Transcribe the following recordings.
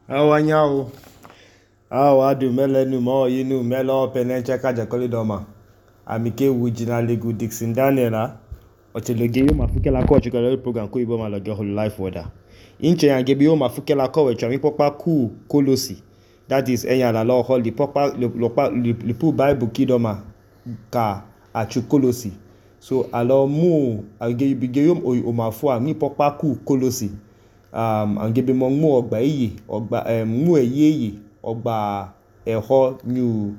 Awanyao. Awadu melenu mo yinu melo penencha kaja kolidoma. Amike wujina legu Dixon Daniela. Otelege yo mafuke la ko chukalo program ko ibo maloge whole life order. Inche yangebi yo mafuke la ko we chami popa ku kolosi. That is enya la law hol the popa le pu Bible kidoma ka achu kolosi. So alors mu angebi yo o mafua mi popa ku kolosi. Angebe mo mu ogba eye ogba mu eye ogba eho new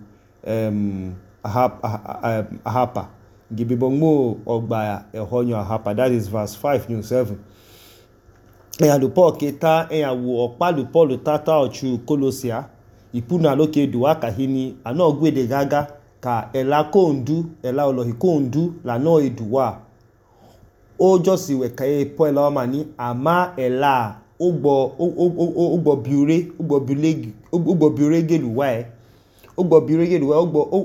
ahapa ngebe mo mu ogba eho new ahapa. That is verse 5 new 7. Eya lo Paul keta eya wo opa lo Paul tata ochu Kolosia ipuna loke duwa kahini ana ogwe de gaga ka ela kondu ela olohi kondu la no eduwa o josi we kaye poela omani ama ela ogbo biure ogbo biure geluwa ogbo biure geluwa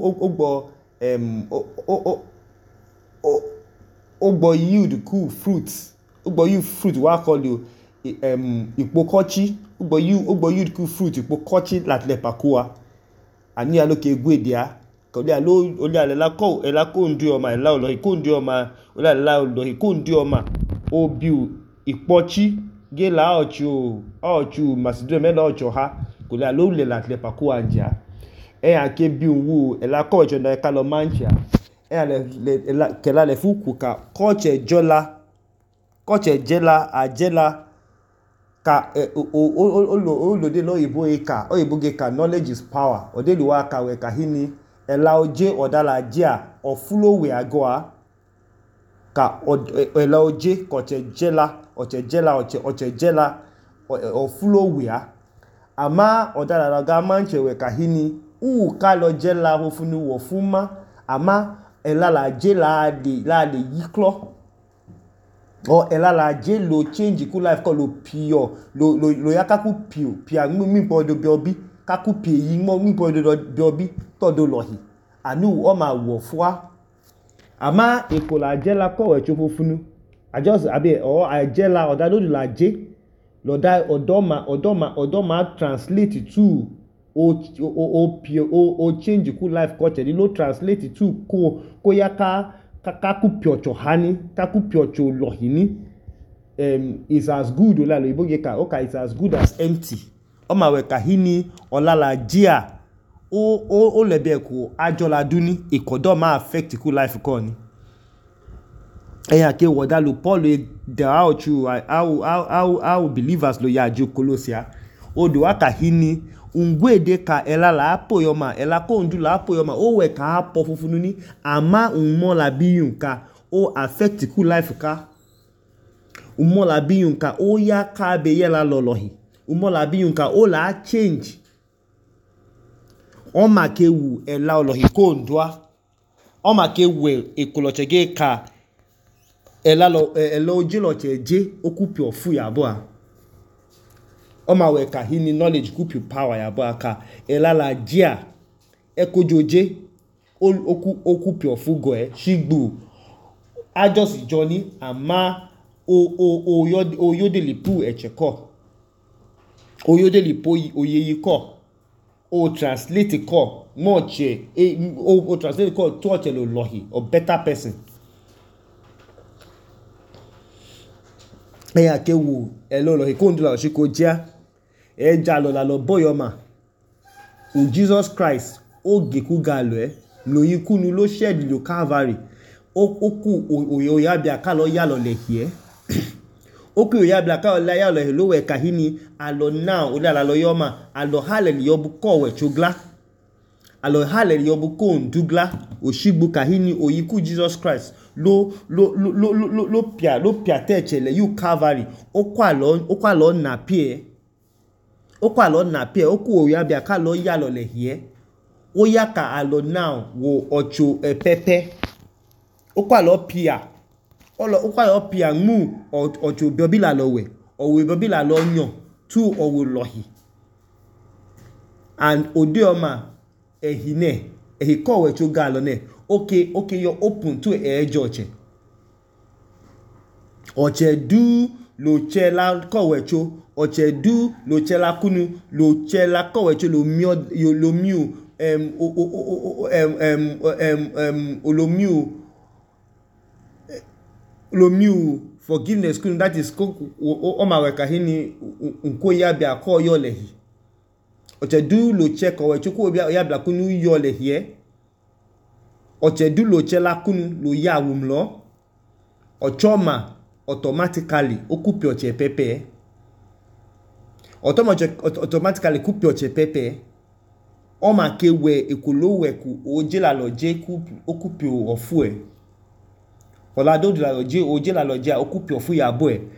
ogbo yield cool fruits ogbo yield fruit wa call you ipokochi ogbo yield cool fruit ipokochi latle pakua ani aloke gwedia kodi alo oli alela ko ndu oma ela olo ko ndu oma oli alela olo ko ndu oma obiu ipochi gela ochu Macedonia mela ocho ha kodi alo le latle pakua nja ake bi wu ela ko ocho na ka lo mancha le kela le fuku ka koche jela ajela ka olode lo ibo eka oyibo ge ka knowledge is power odeli wa ka we ka hini ela oje odala jia ofulowe agoa ka ela oje koche jela ofulowe a ama odala la ga manche we ka hini ka lo jela hofunu wo fuma ama ela la jela de yiklo o ela la je lo change ku life ko lo pure lo yakaku pure mi podo biobi kaku pie yi mo mi podo biobi todo lohi anu o ma wo fua ama ekola jela ko we chofofunu ajos abi o ajela odado la je loda odoma translate to o change ku life culture lo translate to ko yaka kaku piocho hani kaku piocho lohini is as good ola lo iboge ka okay it's as good as empty o ma we kahini olala jia o lebe ko ajola duni ikodo ma affect ku life ko ni eya ke woda lo Paul the how believers lo ya jo Kolosia o do akahini ungwede ka ela la apoyoma ela ko ndu la apoyoma o we ka apo fufunu ni ama unmo la biyun ka o affect ku life ka unmo la biyun ka o ya ka be yela lolohi unmo la biyun ka o la change o ma ke wu ela olohi ko ndua o ma ke we ekolochege ka ela oje lo cheje okupi ofu ya bo a o ma we ka hini knowledge kupi power ya bo aka ela la jia ekojoje okupi ofugo shigbu ajos journey ama oyodeli pu echeko oyodeli po oyeyi ko o translate ko moche o translate ko to ochelo lohi or better person eya ke wu elo lohi ko ndula shiko jia eja lo la lo boyoma o Jesus Christ o geku galo lo yikunu lo shed lo Calvary oku oya bia ka lo ya lo lehie oku oya bia ka lo ya lo we kahini alo now o la lo yoma alo halen yobu ko we chugla alo halen yobu ko ndugla oshigbu kahini oyiku Jesus Christ lo pia techele you Calvary okwa lo na pie oku oya bia ka lo ya lo lehie o ya ka alo now wo ocho pepe okwa lo pia mu ocho biobila lo we owe biobila lo yan tu owo lohi and odioma ehine ehiko we chuga lo ne okay you open to ejoche oche du lo che la ko we chu ochedu lo chela kunu lo chela kowecho lo mio lo miu lo miu forgiveness kunu, that is o ma weka hini nko ya bia ko yo lehi ochedu lo che kowecho ko ya bia kunu yo lehi ochedu lo chela kunu lo ya wumlo ochoma automatically okupi oche pepe automatically kupi oche pepe o ma kewe ekolowe ku oje la loje ku okupi ofu e ola do la loje oje la loje okupi ofu ya bo e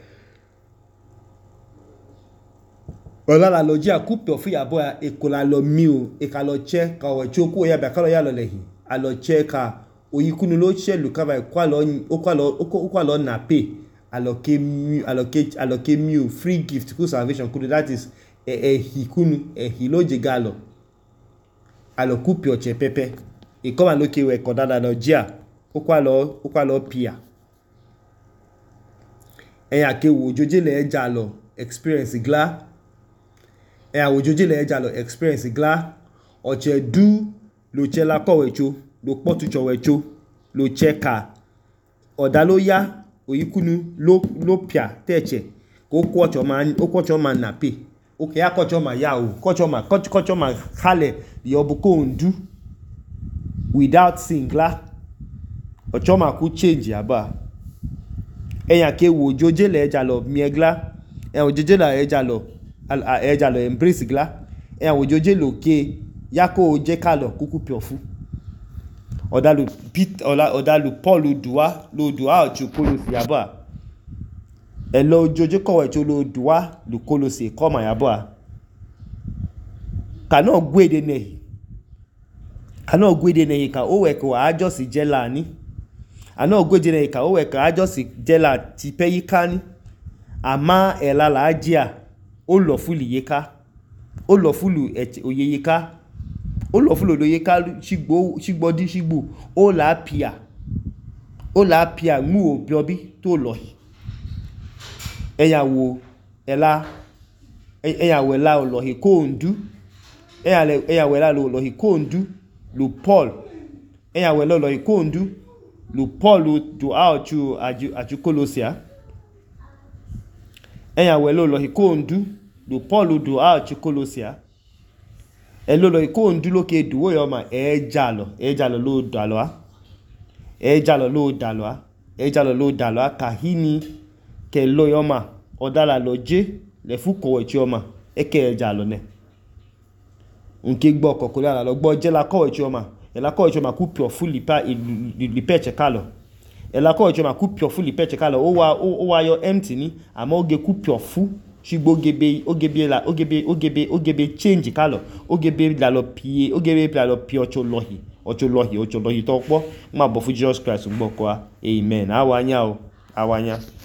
ola la loje okupi ofu ya bo e kola lo miu e ka lo che ka o choku ya ba ka lo ya lo lehi a lo che ka oyikunu lo che lu ka ba kwa lo na pe aloke miu free gift ku salvation kunu, that is hikunu hiloje galo alokupi oche pepe e koma loke we kodada lo jia okwa lo pia eya ke wo joje le eja lo experience gla eya wo joje le eja lo experience gla oche du lo chela kowecho lo potucho wecho lo cheka odalo ya oyikunu lo pia teche ko kocho ma na pe oke ya kocho ma ya o kocho ma hale yobuko ndu without singla ocho ma ku change aba eyan ke wo joje le eja lo miegla wo joje la eja lo embrace gla wo joje lo ke yako je ka lo kuku piofu odalu Paul duwa ochu kolosi aba elo joje kowe cho lo duwa lu kolosi koma yaba kana gwede ne ka o we ko ajo si jela ni ana ogwede ne ka o we ka ajo si jela ti pe yikani ama elala ajia o lo fuli yeka o lo fulu oyeyeka o lo fulu oyeyeka shigbodi shigbo o la pia mu obiobi to lo eyawo ela olohi ko ndu eyawo ela olohi ko ndu lu Paul eyawo ela olohi ko ndu lu Paul do achu Kolosia eyawo ela olohi ko ndu lu Paul do achu Kolosia elolo ko ndu loke duwo yo ma ejalo lo dalwa kahini ke lo yo ma odala loje le fu kowe chi o ma eke ejalo ne nke gbo kokole ala lo gbo je la kowe chi o ma ela kowe chi o ma ku pio fu lipe chekalo ela kowe chi o ma ku pio fu lipe chekalo o wa yo empty ni ama oge ku pio fu shigbo ogebe change kalo ogebe la lo pie ocho lohi to po ma bo fu Jesus Christ ngbo kwa amen awanya